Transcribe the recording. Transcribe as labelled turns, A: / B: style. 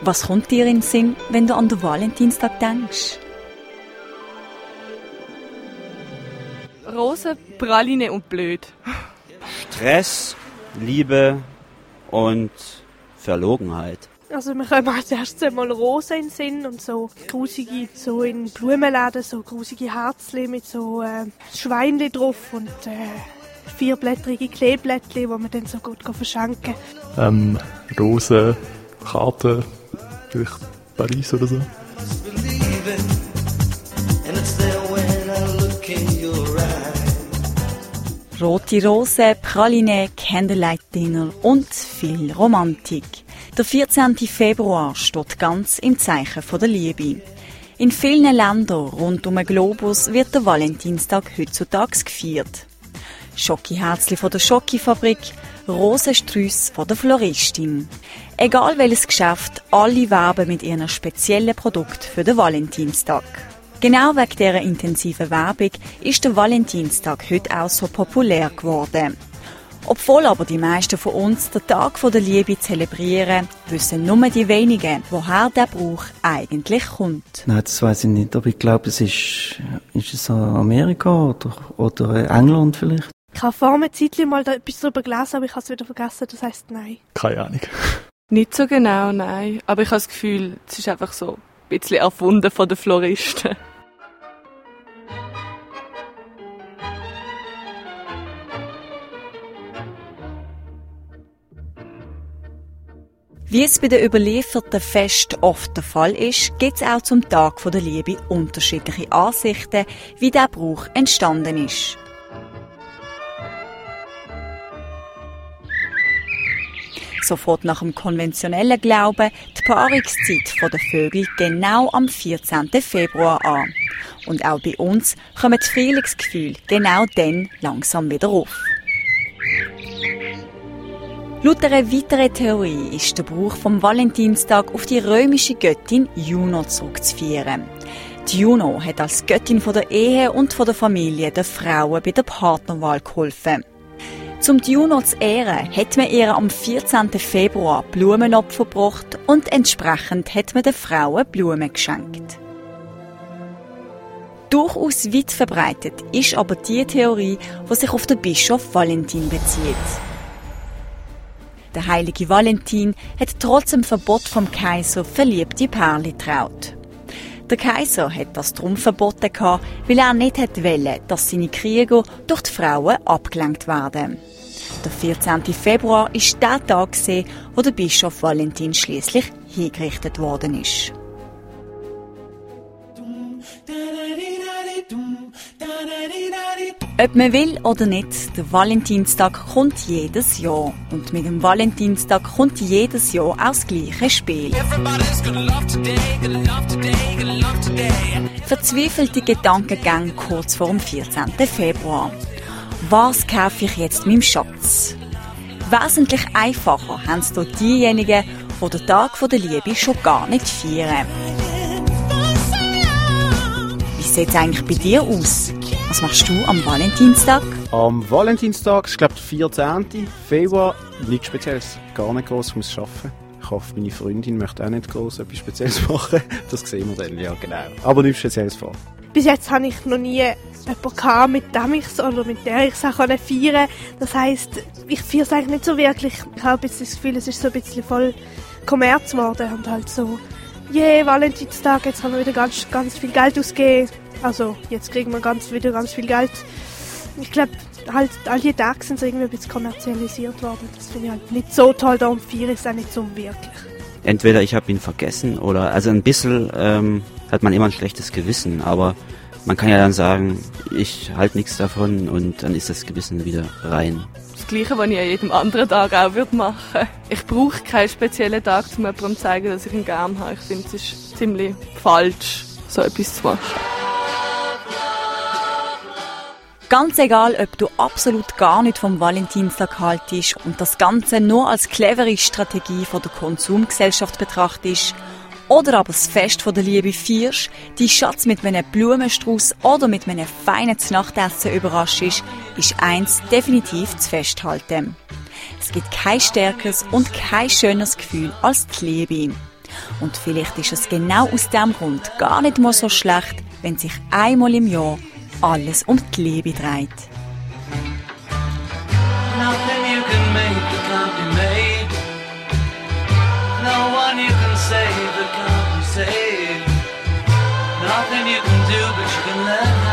A: Was kommt dir in den Sinn, wenn du an den Valentinstag denkst?
B: Rosen, Praline und blöd.
C: Stress, Liebe und Verlogenheit.
D: Also wir kommen als erstes einmal Rosen in den Sinn und so grusige, so in Blumenläden, so grusige Herzchen mit so Schweinchen drauf und vierblättrige Kleeblättchen, die man dann so gut verschenken kann.
E: Rosen, Karten durch Paris oder so.
A: Rote Rosen, Praline, Candlelight Dinner und viel Romantik. Der 14. Februar steht ganz im Zeichen der Liebe. In vielen Ländern rund um den Globus wird der Valentinstag heutzutage gefeiert. Schokiherzli von der Schokifabrik, Rosensträusse von der Floristin. Egal welches Geschäft, alle werben mit ihren speziellen Produkten für den Valentinstag. Genau wegen dieser intensiven Werbung ist der Valentinstag heute auch so populär geworden. Obwohl aber die meisten von uns den Tag der Liebe zelebrieren, wissen nur die wenigen, woher der Brauch eigentlich kommt.
F: Nein, das weiss ich nicht, aber ich glaube, ist es Amerika oder England vielleicht?
D: Ich habe vor einer Zeit mal etwas darüber gelesen, aber ich habe es wieder vergessen, das heisst nein.
E: Keine Ahnung.
B: Nicht so genau, nein. Aber ich habe das Gefühl, es ist einfach so ein bisschen erfunden von den Floristen.
A: Wie es bei den überlieferten Festen oft der Fall ist, gibt es auch zum Tag der Liebe unterschiedliche Ansichten, wie der Brauch entstanden ist. Sofort nach dem konventionellen Glauben die Paarungszeit der Vögel genau am 14. Februar an. Und auch bei uns kommen die Frühlingsgefühle genau dann langsam wieder auf. Laut einer weiteren Theorie ist der Brauch vom Valentinstag auf die römische Göttin Juno zurückzuführen. Die Juno hat als Göttin von der Ehe und von der Familie den Frauen bei der Partnerwahl geholfen. Zum die Juno zu ehren, hat man ihr am 14. Februar Blumenopfer gebracht und entsprechend hat man den Frauen Blumen geschenkt. Durchaus weit verbreitet ist aber die Theorie, die sich auf den Bischof Valentin bezieht. Der heilige Valentin hat trotz dem Verbot vom Kaiser verliebte Pärchen getraut. Der Kaiser hat das darum verboten, weil er nicht wollte, dass seine Krieger durch die Frauen abgelenkt werden. Der 14. Februar war der Tag, wo der Bischof Valentin schliesslich hingerichtet worden ist. Ob man will oder nicht, der Valentinstag kommt jedes Jahr. Und mit dem Valentinstag kommt jedes Jahr auch das gleiche Spiel. Verzweifelte Gedankengänge kurz vor dem 14. Februar. Was kaufe ich jetzt meinem Schatz? Wesentlich einfacher haben es dort diejenigen, die den Tag der Liebe schon gar nicht feiern. Wie sieht es eigentlich bei dir aus? Was machst du am Valentinstag?
G: Am Valentinstag, ich glaube der 14. Februar, nichts Spezielles, gar nicht groß, ich muss arbeiten. Ich hoffe, meine Freundin möchte auch nicht groß etwas Spezielles machen. Das sehen wir dann, ja genau. Aber nichts Spezielles vor.
D: Bis jetzt hatte ich noch nie jemanden gehabt, mit dem ich oder mit der ich es auch feiern konnte. Das heisst, ich feiere es eigentlich nicht so wirklich. Ich habe jetzt das Gefühl, es ist so ein bisschen voll Kommerz geworden und halt so, Valentinstag, jetzt haben wir wieder ganz viel Geld ausgegeben. Also, jetzt kriegen wir wieder ganz viel Geld. Ich glaube, halt, all die Tage sind so irgendwie ein bisschen kommerzialisiert worden. Das finde ich halt nicht so toll, darum feiere ich es auch nicht so wirklich.
C: Entweder ich habe ihn vergessen oder, also ein bisschen hat man immer ein schlechtes Gewissen, aber man kann ja dann sagen, ich halte nichts davon und dann ist das Gewissen wieder rein.
B: Das Gleiche, was ich an jedem anderen Tag auch machen würde. Ich brauche keinen speziellen Tag, um jemandem zu zeigen, dass ich ihn gerne habe. Ich finde, es ist ziemlich falsch, so etwas zu machen.
A: Ganz egal, ob du absolut gar nicht vom Valentinstag haltest und das Ganze nur als clevere Strategie von der Konsumgesellschaft betrachtest oder aber das Fest der Liebe feierst, die Schatz mit einem Blumenstrauß oder mit einem feinen Nachtessen überraschst, ist eins definitiv zu festhalten. Es gibt kein stärkeres und kein schöneres Gefühl als die Liebe. Und vielleicht ist es genau aus diesem Grund gar nicht mal so schlecht, wenn sich einmal im Jahr alles um die Liebe dreht.
H: Nothing you can make that can't be made. No one you can save that can't be saved. Nothing you can do but you can learn